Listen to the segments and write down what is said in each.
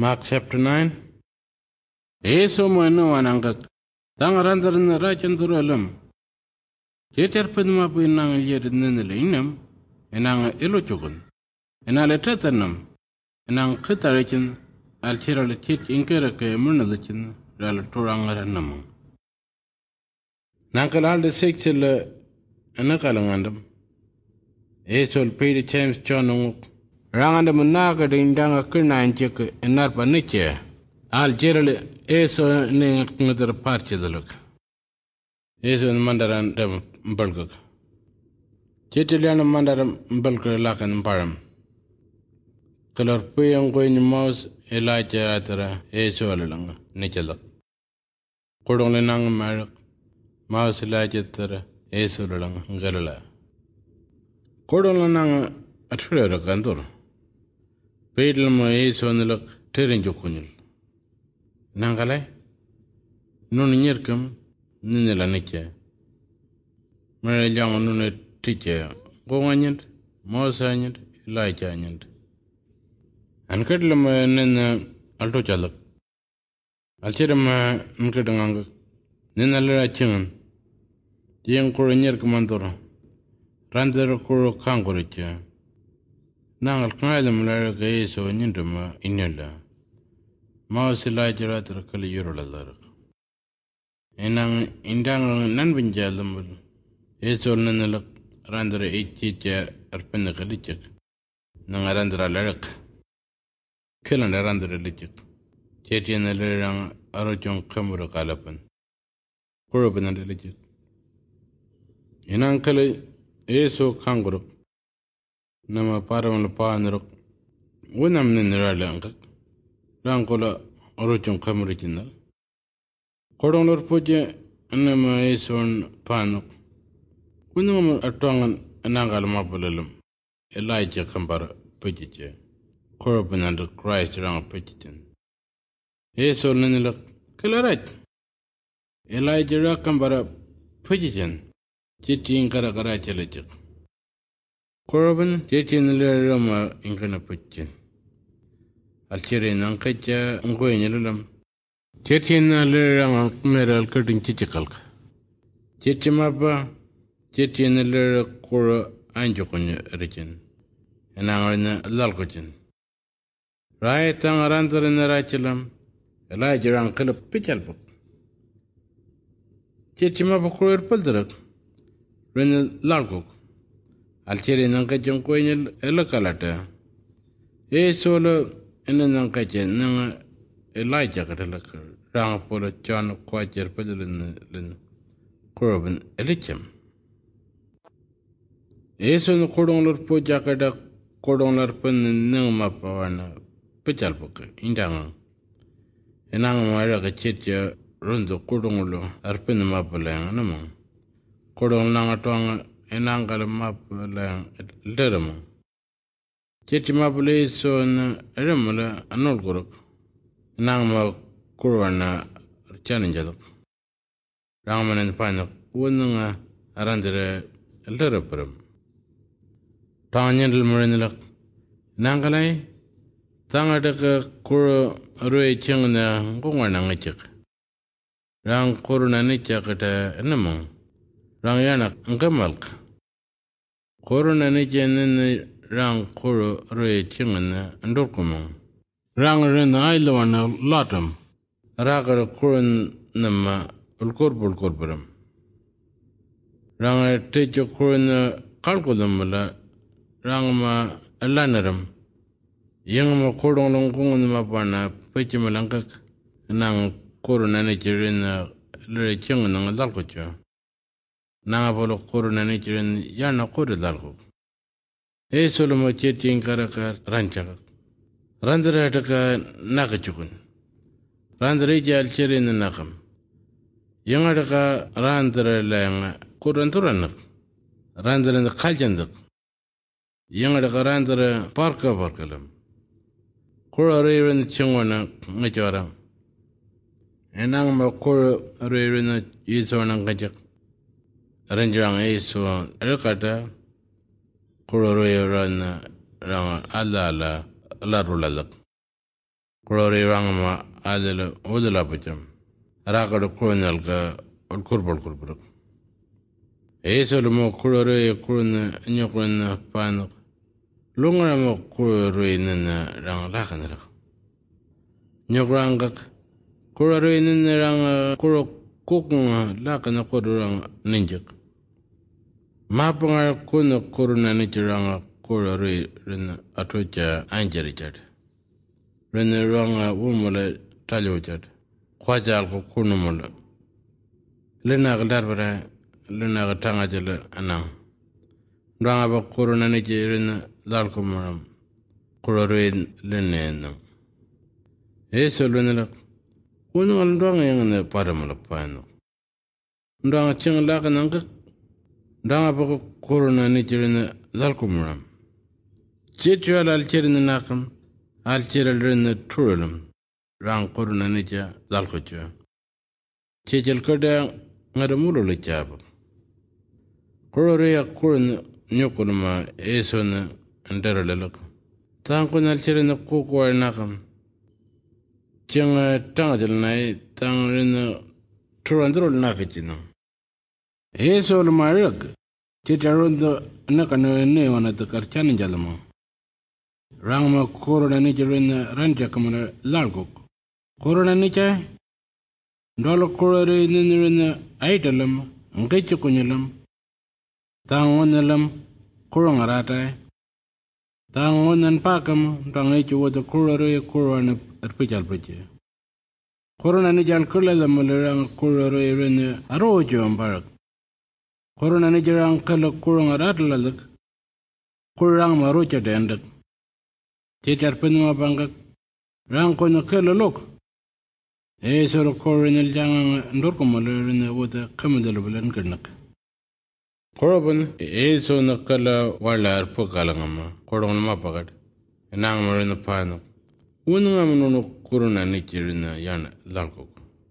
Mark chapter 9. Yesu mwenu wanangak. Tangarandaran rachanduralam. Jeterpinma pinang yedinilinem. Enang iluchugun. Enaletatanam. Enang kitarichin. Alchiralichit inkerake murnadichin. Ralaturangranam. Nankalal de sixilla anakalangandam. Yesu Peter James John. Ranganda munaga de indanga kirnaanchik enarpa niche. Al jerale eso ningatngadar parchidaluk. Eso mandaran dem mbalguk. Chetiliana mandaram mbalguk lakan param. Kalor puyang koin maus elacha atara eso alalanga nichalak. Kodong lenang marak maus elacha atara eso alalanga ngalala. Kodong lenang atfura kantor. Pedal ma eso nilak terin jokunyul. Nangalay nun nyirkam ninela niche. Mara jang nun tiche gonganyant mosanyant ilaichanyant. Ankadlam nin alto chalak. Alchiram nkadangang ninala chingan. Yang kuro nyirkamantor. Randar kuro kanguricha. Nangal kailam lara kaiso nyinduma inyala. Mausila jaratar kali yurulalar. Enang indang nan binjalamul. Esol nanalak randara ichicha arpana kalichak. Nang randara larak. Kilan randara lichak. Chetiana larang arochong kamura kalapan. Kurupan lichak. Enang kali eso kanguruk. Nama parawan paanuruk. Unam niniralangak. Rangkola arochong kamuritinal. Kodonglor puja anama eson panuk. Kunung atongan anangal mapulalum. Elijah kambara pujiche. Korban under Christ rang pujitin. Eson nanilak kilarat. Elijah rakambara pujitin. Chiti inkara karachalachik. Korban chiti nilirama inkana pujitin. Alchirin angkacha ngoynilam. Chetina lirang meral cutting chichikalka. Chichimapa, chetina lira kura anjokonya richin. Enangarina lalkochin. Rai tangarantarin rachilam. Elijah ankala pichalpuk. Chichimapa kura paldarak. Rina lalkok. Alchirin angkacha ngoynil elakalata. Solo enang kache nang Elijah katalak rang polo John kwajer pedalin korban elicham. Eson kodonglor po jakada kodonglor pen nang mapawana pechalpok indang. Enang mara kachetya rondo kodonglo arpen mapalang namang. Kodong nang atwang enang kala mapalang leramang. Chechi mapule son remala anol korok. Nang ma kurwana chaninjadok. Rangmanen panak wununga arandere leraparam. Tanyandal marinilak. Nangalay tangadaka kuro rui chingna ngungwana ngachik. Rang kuruna nichakata namang. Rang yanak ngamalk. Kuruna nichanin rang kuro rui chingna ndurkumang. Rang rin ailawana latam. Ragar kurun nama ulkorparam. Rang techo kurun kalkulamala. Rang ma alanaram. Yang ma kurung longkungun mapana pechimalangkak. Nang kurun anichirin liri chingun nga dalkocho. Nang apolo kurun anichirin yana kuri dalkok. Soloma chetin karakar ranchakak. Randara taka nakachukun. Randara ijal chirin nakam. Yang adaka randara layanga kuranturanak. Randara kaljandak. Yang adaka randara parkalam. Kura ririn chingwana ngachara. Enang ma kura ririn yiswana ngachak. Ranjarang iso alkata. Kura ririn rang ala larulalak. Kurori rangama adela udala pacham. Rakadu kurunalga kurbal kurbruk. Esolmo kurore kuruna nyokuruna panuk. Lungaramo kurore nana rang lakanrak. Nyokurangak kurore nana rang kurok kukunga lakana kururang ninjak. Mapangar kuna kuruna nichiranga kurore rina atocha anjarichad. Rina ranga umula talyochad. Kwajal ko kunumula. Lina gdarbara lina gtangajala anang. Ranga ba kuruna nichirina dalkumaram. Kurore linenam. Eso lunalak. Unangal ranga yang paramala pano. Ranga ching lakananga. Ranga ba kuruna nichirina dalkumaram. Chitral alchirina nakam. Alchiral rina turalam. Rang kuruna nicha dalkuchu. Chichal kada ngaramulu chaba. Kuroria kuruna nyukulma esona andaralak. Tangkun alchirina kukwar nakam. Changa tangajal nai tangrina turandrol nakachino. Esol marak. Chicharundo nakano newana the karchan jalamo. Rangma corona nicherina ranjakamana largok. Corona nicha Dolo corore ninirina idalam, ngachukunyalam, tangonalam, corongarata, tangonan pakam, rangachu with the corore corona at Pichal Bridge. Corona nijal kulalam rang corore in Arojo and Barak. Corona nijarang kala corongaratlalak, Kurang Marucha dendak. Chichar Pinuma Bangak, Rankon a killer look. Sort coronel young Dorcomal with a commodable and Kernak. Coroban is on the color Walla Pokalangama, Coron Mapagat, and Angmar in the Pano. Unam no corona nature in the Yan Lalco.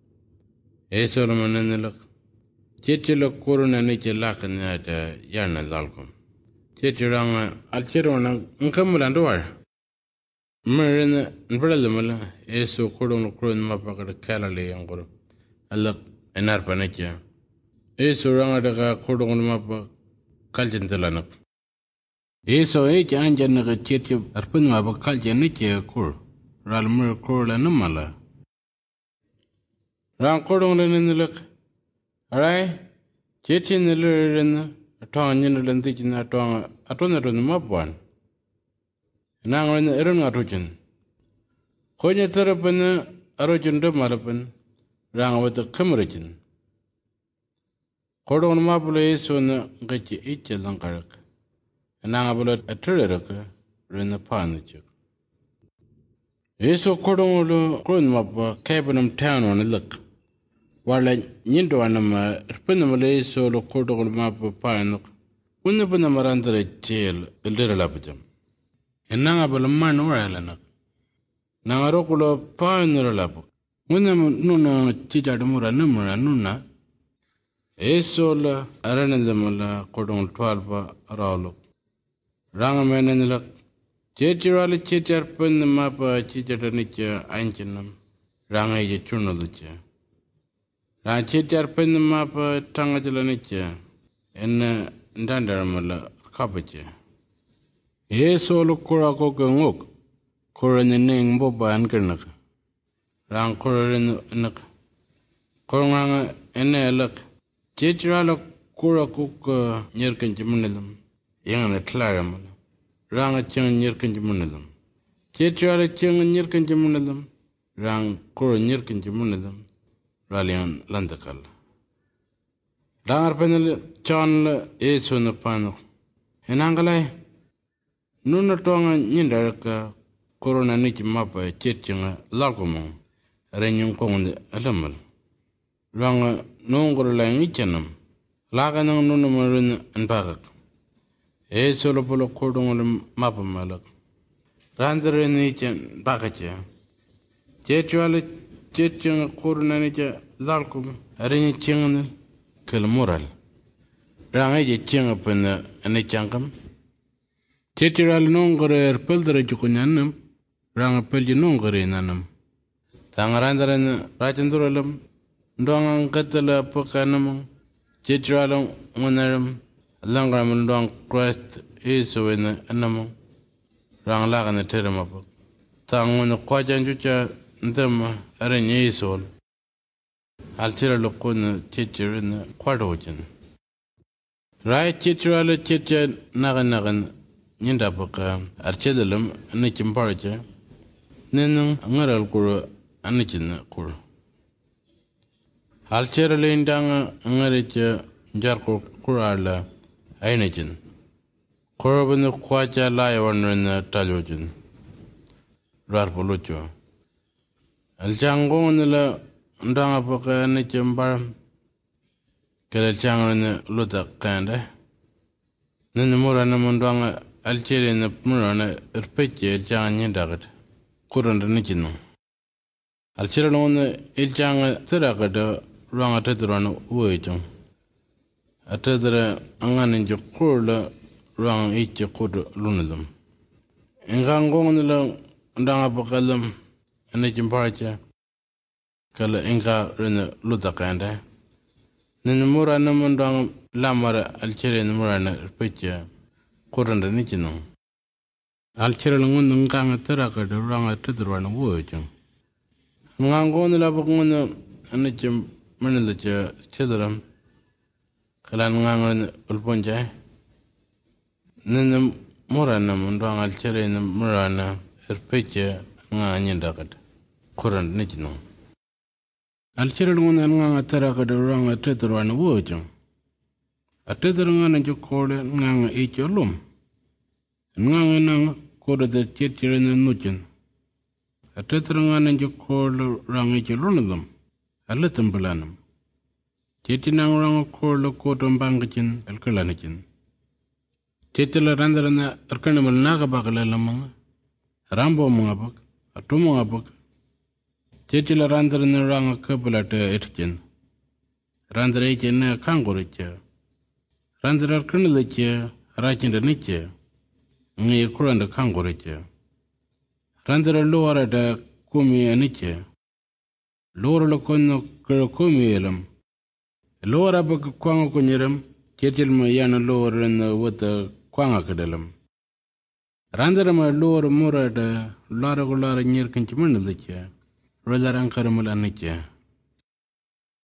Esoroman in the look. Chitilla corona nature lack in that Yan Lalcom. Chitiranga Alchiron and Cumulandor. Marina Brelamala is so cordon crun mapaga calale and goro. A look an arpanacha. Is so rang at a cordon mapa calcentelanak. Is so each anjan a chit of arpunmapa calcanicha cur. Ralmer cor and mala. Rang cordon in the look. Aye, chit in the lure a tongue in the lentikin a tongue at on the map one. Nang in the Eron Arujan. Konya Therapana Arujan de Marapan rang with the Cameroon. Cordon Mapule son Gachi each Lankarak. And Angabula a Terraka ran the Parnichuk. Eso Cordon Mapa Capenham town on a look. While I Nindo Anama Spinamale solo Cordon Mapa Panok. When the Panamaranta jail a little apajam. And Nangabala man or Alanak. Nangarokulo Panuralapo. When the Nuna Chichamura Numera Nuna. Esola Aranadamala Cordon 12 Raulo. Rangaman and the luck. Chetirali Chitar Pen the Mapa Chichatanicha Anchinum. Ranga Chunalicha. Ranchitar Pen the Mapa Tangajalanicha. And Dandaramala Kapacha. Solo Kurako Gangok, Coroning Boba and Kernak. Rang Corin Nak Koranga and a luck. Chitrala Kurakuk Nirkan Jimunilum, young and Claramal. Rang a chung Nirkan Jimunilum. Chitrala chung Nirkan Jimunilum, Rang Kor Nirkan Jimunilum, Rallian Landakal. Rangar Penel Chan is on the pano. And Angalai. Nuna tonga Nindaraka, Corona Niki Mapa, Chitchinga, Lagomo, Renyum Kong Alamal. Ranga Nongor Langichanum, Laganang Nunumarin and Bagak. Solopolo Cordon Mapamalak. Randar in each and Bagacha. Chetuala Chitching Corona Nicha, Lalcum, Renyichingan, Kilmoral. Rangaji Ching upon the Anichankam. Chitiral nongore pildre jukunyanum, rang pelji nungari nanam. Tangarandaran rajanduralam, ndong katala pokanam, chitralam unaram, langram ndong Christ Isu in anam, rang lagan the teramapo. Tangun kwajan jucha ndama aran Isol. Altira lokun chitcher in the quadrogen. Right chitral chitcher nagan Nindapoka, Archedalam, Nichim Paracha, Ninung, Angaral Kuru, Anichin Kuru. Alcheralin Danga, Angaricha, Jarko Kurala, Ainichin. Korabin Quacha Lion in the Talojin. Rarpolucho. Aljango in the Dangapoka, Nichim Baram, Kelchang in the Luta Kanda. Ninamura Namundanga. Algeria na Murana Erpeche Jang Dagat, Kurand Nichino. Algeria on the Iljanga Teragada Ranga Tetran Wajong. A tether Angan in Jokura Rang each Kud Lunadum. In Gangong Dangapokalam and Nichin Paracha Kala Inga Rena Lutakanda. Ninamura Namundang Lamara Algeria Murana Erpeche. Kuranda Nichino. Alcherangun Ngang Teraka, the Ranga Tetran Wojong. Ngangon the Labakuna and Nichim Manilacha Chedram Kalangang Ulponja Ninam Moranam and Rang Alcheran Murana Erpeche Ngan Dagat. Kurand Nichino. Alcherangun and Ngang Teraka, the Ranga Tetran Wojong. A tetherang and you call it Nang each your loom. Nang called the teacher in the Nuchin. A tetherang and you call Rang each your them. A little belanum. Titinang rang called the coat on Bangachin, El Kalanichin. Titilla Randarana, a carnival Nagabakalamang, Rambo Mungabuk, a Tumungabuk. Titilla Randaran rang a couple at Etchin. Randarachin a kangaroo. Randarar Kernelicha, Rachin the Niche, Ni Kuran the Kangoricha. Randarar lower at a Kumi and Niche. Lower Locono Kurokumi, lower up a Quangokunyerum, Chetil Mayana lower in the water Quangakadelum. Randaram lower more at a Lara near Kinchimanalicha, rather than Karamal and Niche.